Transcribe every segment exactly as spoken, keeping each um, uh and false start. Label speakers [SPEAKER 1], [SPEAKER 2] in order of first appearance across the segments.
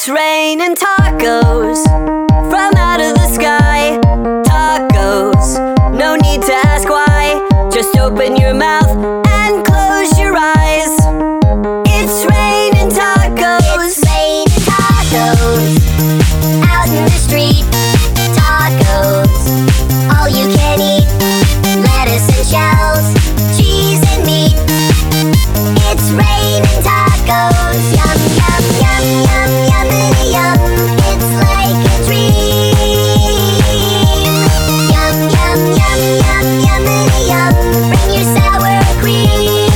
[SPEAKER 1] It's raining tacos from out of the sky. Tacos, no need to ask why. Just open your mouth and close your eyes. It's raining tacos.
[SPEAKER 2] It's raining tacos out in the street. Tacos, all you can eat. Lettuce and shells, cheese and meat. It's raining tacos. Yum, yum, yum, yum, yummity yum. It's like a dream. Yum, yum, yum, yum, yummity yum. Bring your sour cream.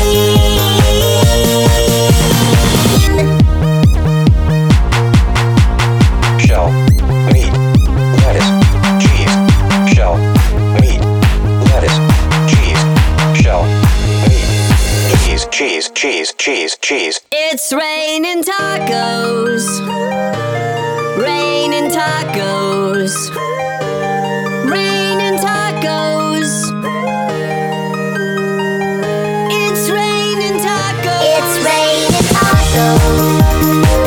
[SPEAKER 3] Shell, meat, lettuce, cheese. Shell, meat, lettuce, cheese. Shell, meat, cheese, cheese, cheese, cheese, cheese.
[SPEAKER 1] It's raining tacos. Raining tacos. Raining tacos. It's raining tacos.
[SPEAKER 2] It's raining tacos.